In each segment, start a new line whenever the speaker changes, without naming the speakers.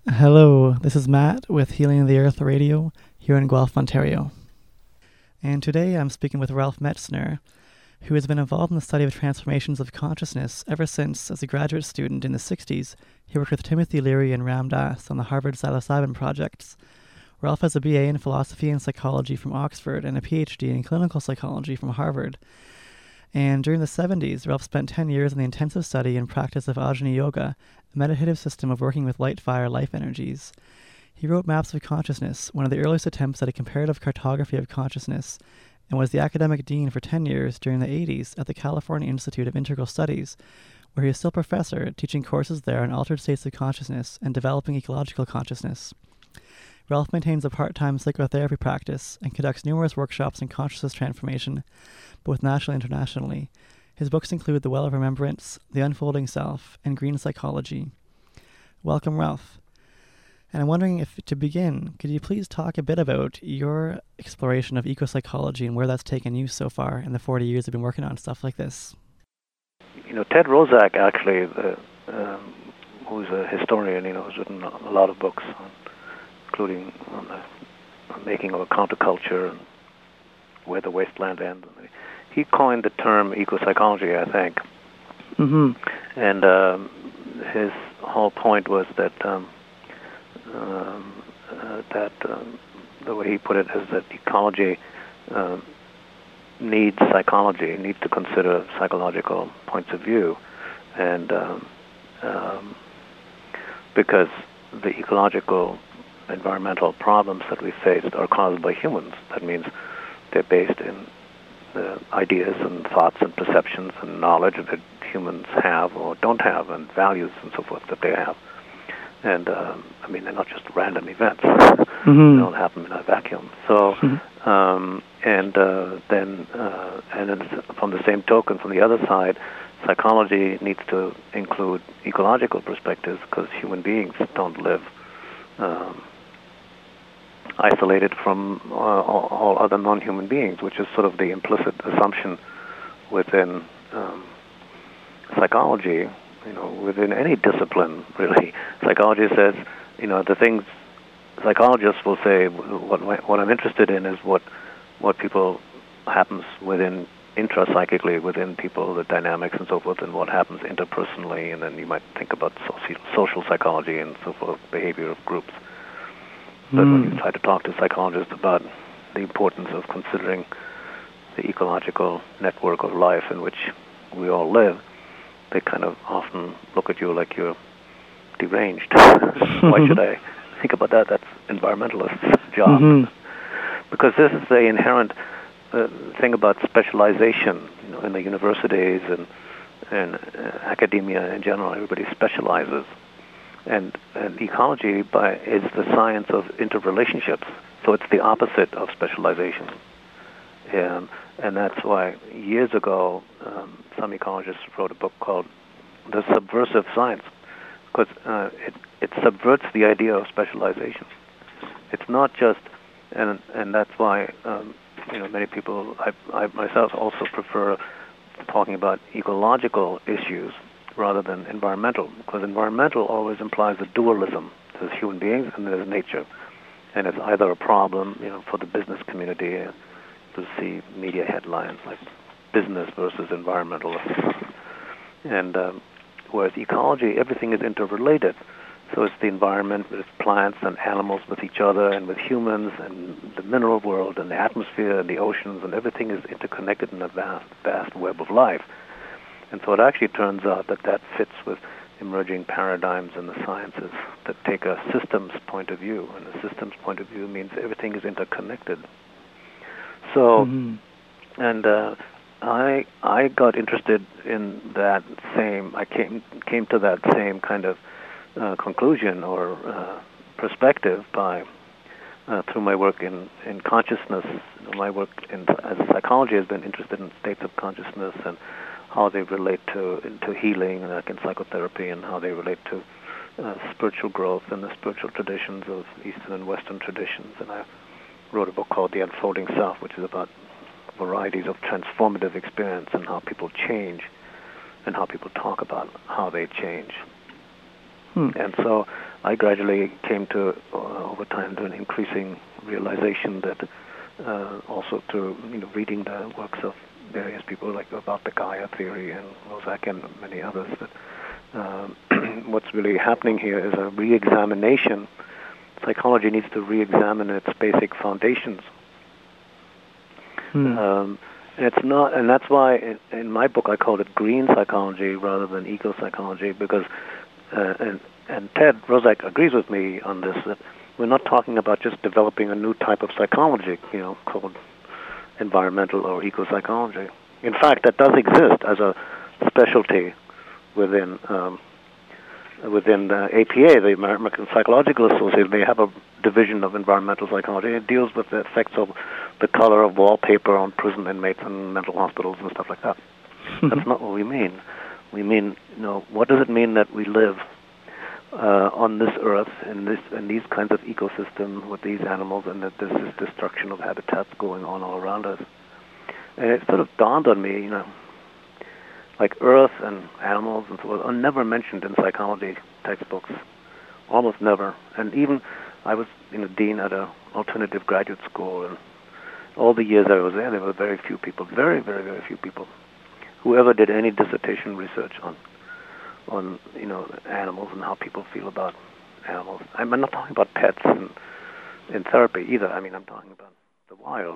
Hello, this is Matt with Healing the Earth Radio here in Guelph, Ontario. And today I'm speaking with Ralph Metzner, who has been involved in the study of transformations of consciousness ever since, as a graduate student in the 60s, he worked with Timothy Leary and Ram Dass on the Harvard psilocybin projects. Ralph has a BA in philosophy and psychology from Oxford and a PhD in clinical psychology from Harvard. And during the 70s, Ralph spent 10 years in the intensive study and practice of Ajna Yoga, a meditative system of working with light fire life energies. He wrote Maps of Consciousness, one of the earliest attempts at a comparative cartography of consciousness, and was the academic dean for 10 years during the 80s at the California Institute of Integral Studies, where he is still professor, teaching courses there on altered states of consciousness and developing ecological consciousness. Ralph maintains a part-time psychotherapy practice and conducts numerous workshops in consciousness transformation, both nationally and internationally. His books include The Well of Remembrance, The Unfolding Self, and Green Psychology. Welcome, Ralph. And I'm wondering if, to begin, could you please talk a bit about your exploration of ecopsychology and where that's taken you so far in the 40 years you've been working on stuff like this?
Ted Rozak, actually, who's a historian, has written a lot of books, including on the making of a counterculture and where the wasteland ends. He coined the term ecopsychology, I think.
Mm-hmm.
And his whole point was that the way he put it is that ecology needs psychology, needs to consider psychological points of view, and because the ecological environmental problems that we face are caused by humans. That means they're based in the ideas and thoughts and perceptions and knowledge that humans have or don't have, and values and so forth that they have. And they're not just random events.
Mm-hmm.
They don't happen in a vacuum. So, and it's from the same token, from the other side, psychology needs to include ecological perspectives, because human beings don't live isolated from all other non-human beings, which is sort of the implicit assumption within psychology, within any discipline, really. Psychology says, the things psychologists will say, what I'm interested in is what people happens within intrapsychically within people, the dynamics and so forth, and what happens interpersonally, and then you might think about social psychology and so forth, behavior of groups. But when you try to talk to psychologists about the importance of considering the ecological network of life in which we all live, they kind of often look at you like you're deranged. Why should I think about that? That's environmentalists' job. Mm-hmm. Because this is the inherent thing about specialization, in the universities and academia in general. Everybody specializes. And ecology is the science of interrelationships. So it's the opposite of specialization. And that's why years ago, some ecologists wrote a book called The Subversive Science, because it subverts the idea of specialization. It's not just, and that's why many people, I myself also prefer talking about ecological issues rather than environmental, because environmental always implies a dualism. There's human beings and there's nature, and it's either a problem, for the business community to see media headlines like business versus environmentalists, and whereas ecology, everything is interrelated. So it's the environment with plants and animals with each other and with humans and the mineral world and the atmosphere and the oceans, and everything is interconnected in a vast, vast web of life. And so it actually turns out that fits with emerging paradigms in the sciences that take a systems point of view, and a systems point of view means everything is interconnected. So, and I got interested in that same, I came to that same kind of conclusion or perspective by through my work in consciousness. My work as a psychology has been interested in states of consciousness and how they relate to healing, like in psychotherapy, and how they relate to spiritual growth and the spiritual traditions of Eastern and Western traditions. And I wrote a book called The Unfolding Self, which is about varieties of transformative experience and how people change and how people talk about how they change. And so I gradually came to, over time, to an increasing realization that also through reading the works of various people like about the Gaia theory and Rozak and many others, that what's really happening here is a re-examination. Psychology needs to re-examine its basic foundations. And it's not, and that's why in my book I called it green psychology rather than eco psychology, because and Ted Rozak agrees with me on this, that we're not talking about just developing a new type of psychology, called environmental or eco psychology. In fact, that does exist as a specialty within the APA, the American Psychological Association. They have a division of environmental psychology. It deals with the effects of the color of wallpaper on prison inmates and mental hospitals and stuff like that. That's not what we mean. We mean, what does it mean that we live on this earth in these kinds of ecosystems with these animals, and that there's this destruction of habitats going on all around us. And it sort of dawned on me, like earth and animals and so on are never mentioned in psychology textbooks, almost never. And even I was dean at an alternative graduate school, and all the years I was there were very few people, very, very, very few people who ever did any dissertation research on animals and how people feel about animals. I'm not talking about pets and in therapy either. I mean, I'm talking about the wild.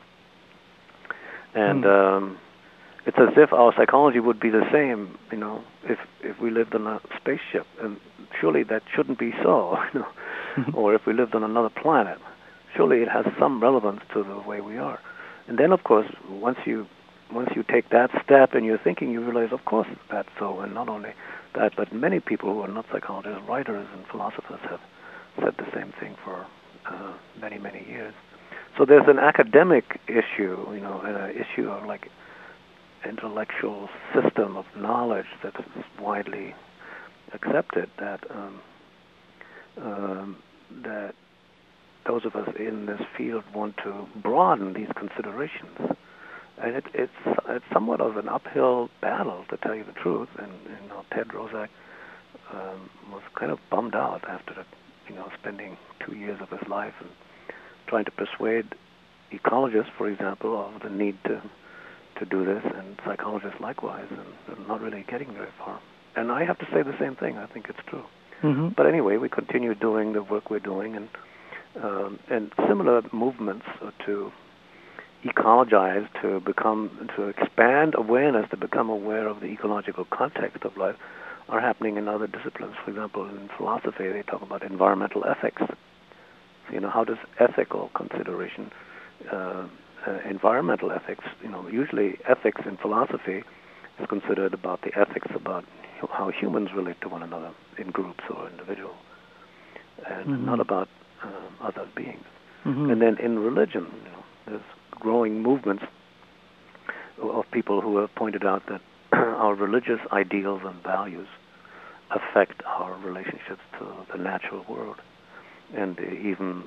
And it's as if our psychology would be the same, if we lived on a spaceship, and surely that shouldn't be so. Or if we lived on another planet, surely it has some relevance to the way we are. And then, of course, once you take that step in your thinking, you realize, of course, that's so. And not only that, but many people who are not psychologists, writers and philosophers have said the same thing for many, many years. So there's an academic issue, and an issue of like intellectual system of knowledge that is widely accepted, that that those of us in this field want to broaden these considerations. And it's somewhat of an uphill battle, to tell you the truth. And Ted Rozak was kind of bummed out after spending 2 years of his life and trying to persuade ecologists, for example, of the need to do this, and psychologists likewise, and not really getting very far. And I have to say the same thing. I think it's true. Mm-hmm. But anyway, we continue doing the work we're doing, and similar movements to ecologize, to expand awareness, to become aware of the ecological context of life, are happening in other disciplines. For example, in philosophy, they talk about environmental ethics. So, how does ethical consideration, environmental ethics, usually ethics in philosophy is considered about the ethics about how humans relate to one another in groups or individuals, and not about other beings. And then in religion, there's growing movements of people who have pointed out that our religious ideals and values affect our relationships to the natural world, and even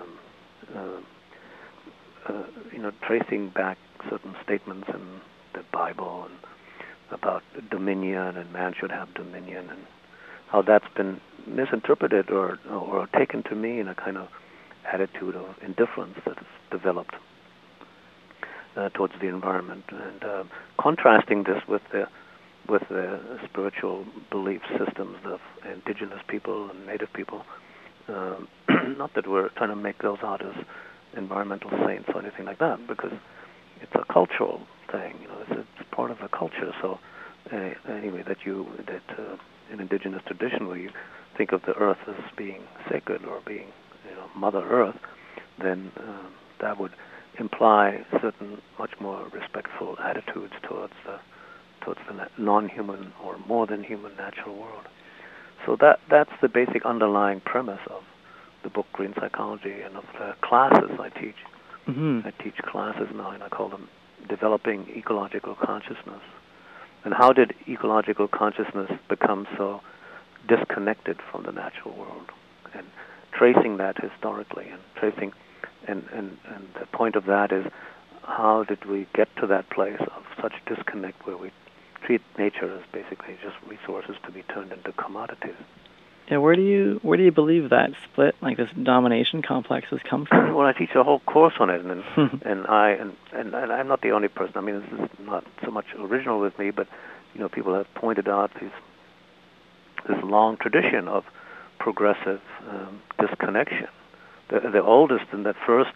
tracing back certain statements in the Bible and about dominion, and man should have dominion, and how that's been misinterpreted or taken to mean a kind of attitude of indifference that has developed towards the environment, and contrasting this with the spiritual belief systems of indigenous people and native people. Not that we're trying to make those out as environmental saints or anything like that, because it's a cultural thing. It's part of the culture. So anyway, that in indigenous tradition, where you think of the earth as being sacred or being Mother Earth, then that would imply certain much more respectful attitudes towards the non-human or more than human natural world. So that's the basic underlying premise of the book Green Psychology and of the classes I teach. I teach classes now, and I call them Developing Ecological Consciousness. And how did ecological consciousness become so disconnected from the natural world? And tracing that historically, and the point of that is, how did we get to that place of such disconnect where we treat nature as basically just resources to be turned into commodities?
Yeah, where do you believe that split, like this domination complex, has come from?
Well, I teach a whole course on it, and I'm not the only person. I mean, this is not so much original with me, but people have pointed out this long tradition of progressive disconnection. The oldest and the first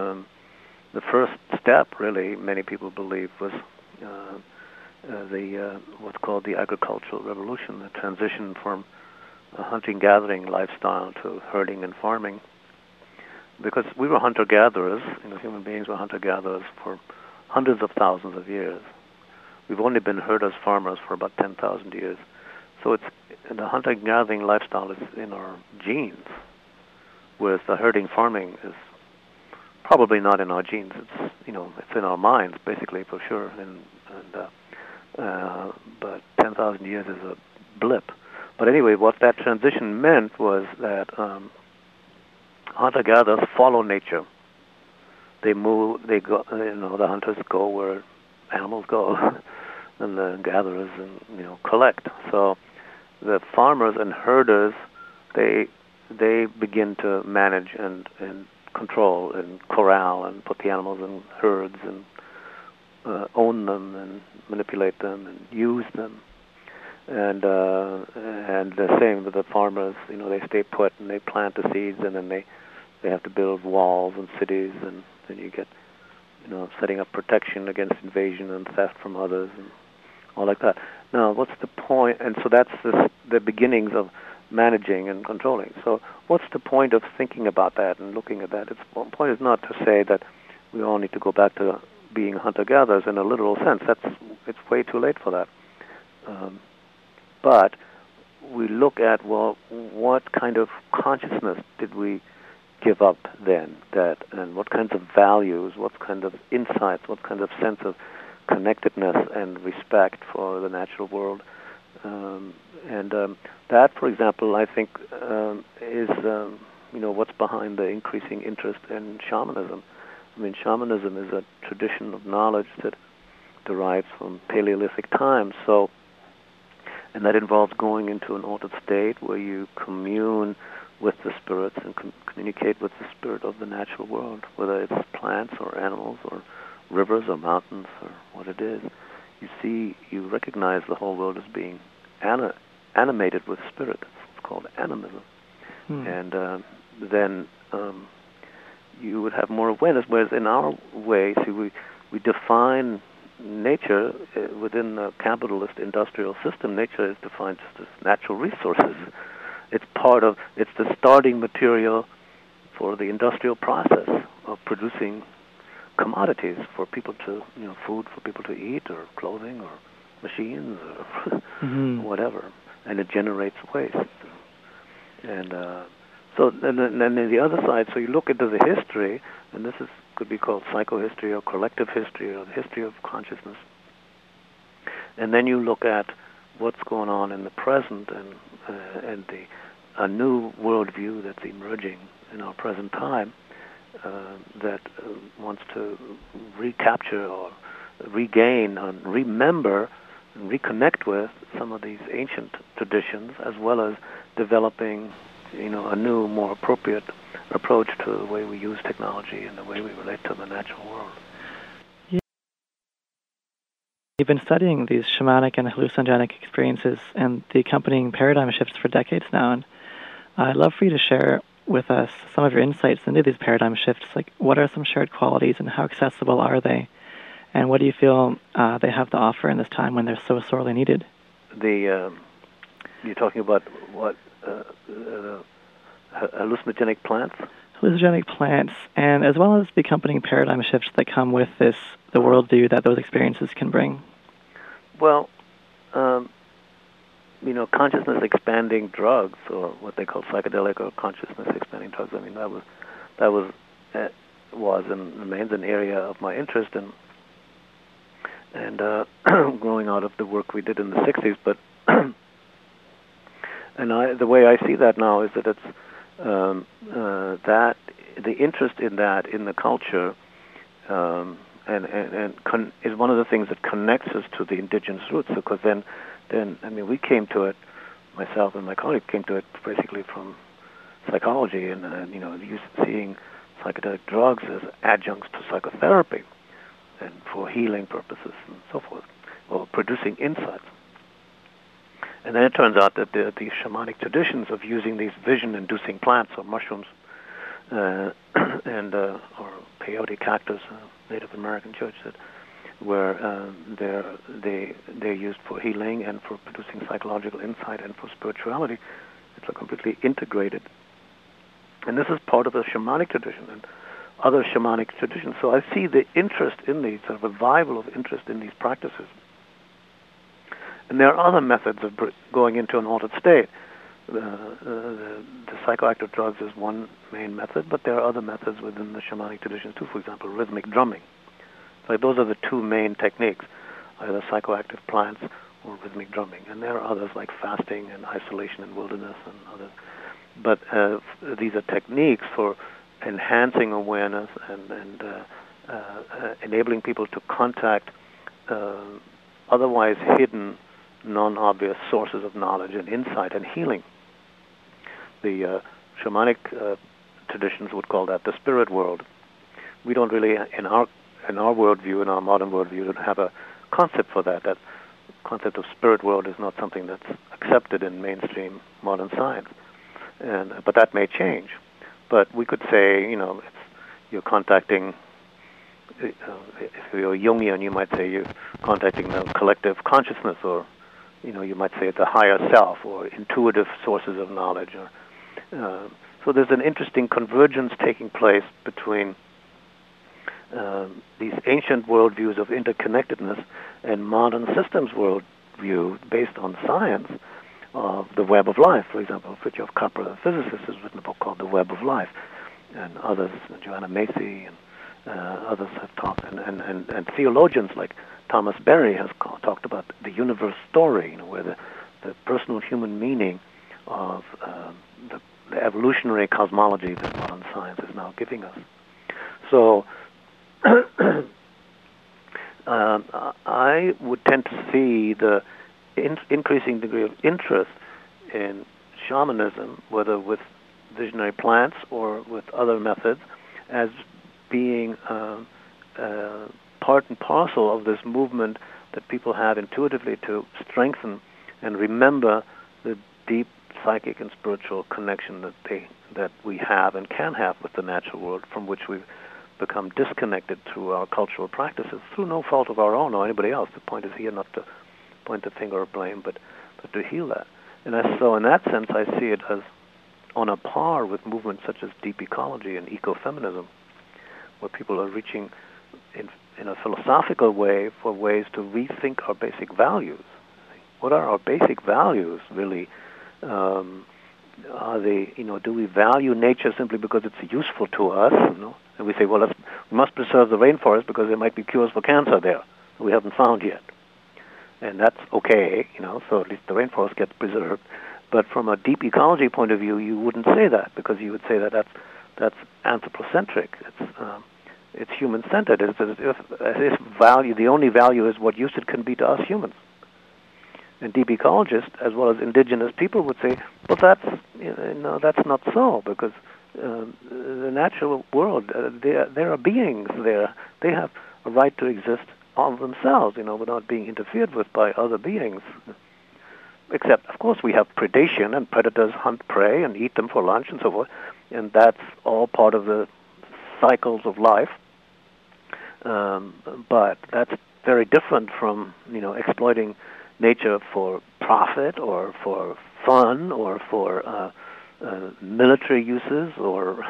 step, really, many people believe, was what's called the agricultural revolution, the transition from a hunting-gathering lifestyle to herding and farming. Because we were hunter-gatherers, human beings were hunter-gatherers for hundreds of thousands of years. We've only been herders-farmers for about 10,000 years. So the hunter-gathering lifestyle is in our genes, whereas the herding-farming is probably not in our genes. It's it's in our minds, basically, for sure. But 10,000 years is a blip. But anyway, what that transition meant was that hunter-gatherers follow nature. They move. They go. The hunters go where animals go, and the gatherers collect. So the farmers and herders, they begin to manage and control and corral and put the animals in herds and own them and manipulate them and use them. And the same with the farmers. They stay put and they plant the seeds, and then they have to build walls and cities, and then you get setting up protection against invasion and theft from others and all like that. Now, what's the point? And so that's the beginnings of managing and controlling. So what's the point of thinking about that and looking at that? The point is not to say that we all need to go back to being hunter-gatherers in a literal sense. It's way too late for that. But we look at, well, what kind of consciousness did we give up then? And what kinds of values, what kind of insights, what kind of sense of connectedness and respect for the natural world? That, for example, I think is what's behind the increasing interest in shamanism. I mean, shamanism is a tradition of knowledge that derives from Paleolithic times. And that involves going into an altered state where you commune with the spirits and communicate with the spirit of the natural world, whether it's plants or animals or rivers or mountains or what it is. You recognize the whole world as being animated with spirit. It's called animism. And then you would have more awareness, whereas in our way, we define nature within the capitalist industrial system. Nature is defined just as natural resources. It's the starting material for the industrial process of producing commodities for people to, food for people to eat, or clothing, or machines, or whatever, and it generates waste. And then the other side, so you look into the history, and this could be called psychohistory or collective history or the history of consciousness. And then you look at what's going on in the present and a new worldview that's emerging in our present time that wants to recapture or regain and remember and reconnect with some of these ancient traditions, as well as developing a new, more appropriate approach to the way we use technology and the way we relate to the natural world.
Yeah. You've been studying these shamanic and hallucinogenic experiences and the accompanying paradigm shifts for decades now, and I'd love for you to share with us some of your insights into these paradigm shifts. Like, what are some shared qualities and how accessible are they? And what do you feel they have to offer in this time when they're so sorely needed?
You're talking about what? Hallucinogenic plants?
Hallucinogenic plants, and as well as the accompanying paradigm shifts that come with the worldview that those experiences can bring.
Well, consciousness expanding drugs, or what they call psychedelic or consciousness expanding drugs. I mean, that was and remains an area of my interest and growing out of the work we did in the 60s. But the way I see that now is that it's that the interest in that in the culture is one of the things that connects us to the indigenous roots. Because then I mean, we came to it myself and my colleague came to it basically from psychology and seeing psychedelic drugs as adjuncts to psychotherapy and for healing purposes and so forth, or producing insights. And then it turns out that these shamanic traditions of using these vision-inducing plants or mushrooms or peyote cactus, Native American church said, where they're used for healing and for producing psychological insight and for spirituality. It's a completely integrated. And this is part of the shamanic tradition and other shamanic traditions. So I see the interest in these, sort of revival of interest in these practices. And there are other methods of going into an altered state. The psychoactive drugs is one main method, but there are other methods within the shamanic traditions too. For example, rhythmic drumming. So those are the two main techniques, either psychoactive plants or rhythmic drumming. And there are others like fasting and isolation in wilderness and others. But these are techniques for enhancing awareness and enabling people to contact otherwise hidden, non-obvious sources of knowledge and insight and healing. The shamanic traditions would call that the spirit world. We don't really, in our worldview, in our modern worldview, don't have a concept for that. That concept of spirit world is not something that's accepted in mainstream modern science. But that may change. But we could say, you're contacting, if you're Jungian, you might say you're contacting the collective consciousness, or, you might say the higher self, or intuitive sources of knowledge. So there's an interesting convergence taking place between these ancient worldviews of interconnectedness and modern systems worldview based on science of the web of life. For example, Fritjof Capra, the physicist, has written a book called The Web of Life, and others, Joanna Macy and others have talked, and theologians like Thomas Berry has talked about the universe story, where the personal human meaning of the evolutionary cosmology that modern science is now giving us. So I would tend to see the increasing degree of interest in shamanism, whether with visionary plants or with other methods, as being part and parcel of this movement that people have intuitively to strengthen and remember the deep psychic and spiritual connection that we have and can have with the natural world, from which we've become disconnected through our cultural practices, through no fault of our own or anybody else. The point is here not to point the finger of blame, but to heal that. And so in that sense, I see it as on a par with movements such as deep ecology and ecofeminism, where people are reaching in a philosophical way for ways to rethink our basic values. What are our basic values, really? Are they, do we value nature simply because it's useful to us? And we say, well, we must preserve the rainforest because there might be cures for cancer there. We haven't found yet. And that's okay, so at least the rainforest gets preserved. But from a deep ecology point of view, you wouldn't say that, because you would say that that's anthropocentric. It's human-centered. It's as if value, the only value is what use it can be to us humans. And deep ecologists, as well as indigenous people, would say, well, that's not so, because the natural world, there are beings there. They have a right to exist of themselves, without being interfered with by other beings. Except, of course, we have predation, and predators hunt prey and eat them for lunch and so forth, and that's all part of the cycles of life. But that's very different from, exploiting nature for profit or for fun or for military uses or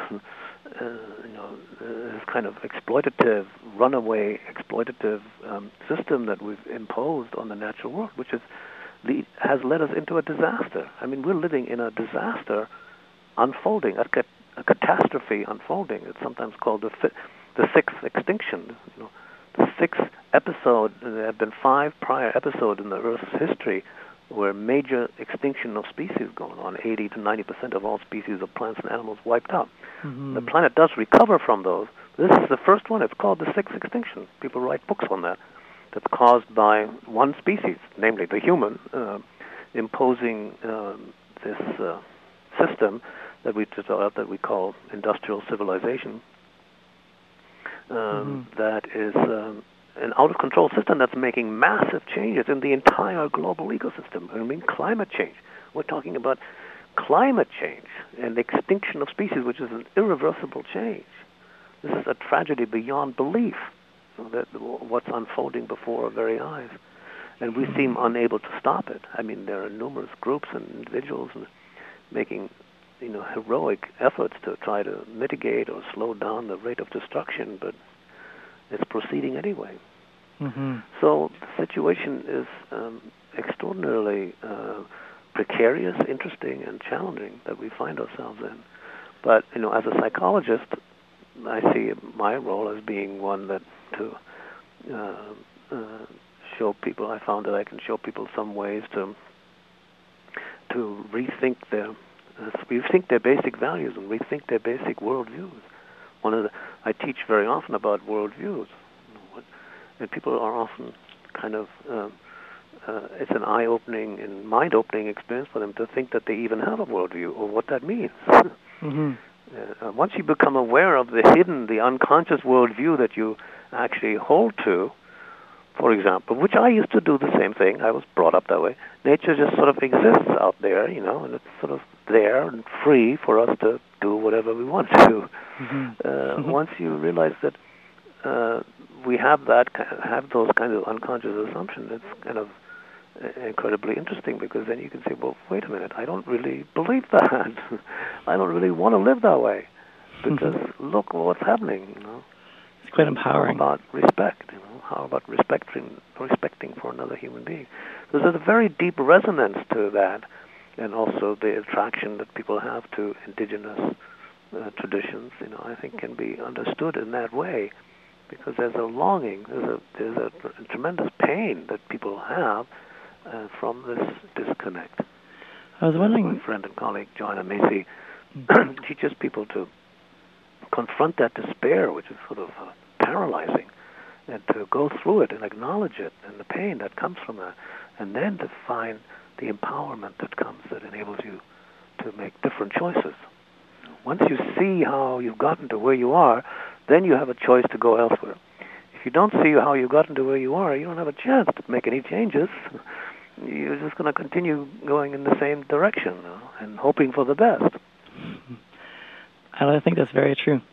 this kind of exploitative, runaway exploitative system that we've imposed on the natural world, which has led us into a disaster. I mean, we're living in a disaster unfolding, a catastrophe unfolding. It's sometimes called the sixth extinction. The sixth episode. There have been 5 prior episodes in the Earth's history where major extinction of species going on. 80 to 90% of all species of plants and animals wiped out. Mm-hmm. The planet does recover from those. This is the first one. It's called the sixth extinction. People write books on that. That's caused by one species, namely the human, imposing this system that we developed that we call industrial civilization. That is an out-of-control system that's making massive changes in the entire global ecosystem. I mean, climate change. We're talking about climate change and the extinction of species, which is an irreversible change. This is a tragedy beyond belief, that what's unfolding before our very eyes. And we seem unable to stop it. I mean, there are numerous groups and individuals making heroic efforts to try to mitigate or slow down the rate of destruction, but it's proceeding anyway. So the situation is extraordinarily precarious, interesting, and challenging that we find ourselves in. But as a psychologist, I see my role as being one that to show people. I found that I can show people some ways to rethink their basic values and rethink their basic worldviews. I teach very often about worldviews, and people are often kind of it's an eye-opening and mind-opening experience for them to think that they even have a worldview or what that means. Once you become aware of the unconscious worldview that you actually hold to, for example, which I used to do the same thing. I was brought up that way. Nature just sort of exists out there, and it's sort of there and free for us to do whatever we want to. Once you realize that we have those kinds of unconscious assumptions, it's kind of incredibly interesting, because then you can say, well, wait a minute, I don't really believe that. I don't really want to live that way, because look what's happening.
It's quite empowering.
How about respect? How about respecting for another human being? So there's a very deep resonance to that, and also the attraction that people have to indigenous traditions. I think can be understood in that way, because there's a longing, there's a tremendous pain that people have from this disconnect.
I was wondering,
my friend and colleague Joanna Macy teaches people to confront that despair, which is sort of paralyzing, and to go through it and acknowledge it and the pain that comes from that, and then to find the empowerment that comes, that enables you to make different choices. Once you see how you've gotten to where you are, then you have a choice to go elsewhere. If you don't see how you've gotten to where you are, you don't have a chance to make any changes. You're just going to continue going in the same direction and hoping for the best.
I think that's very true.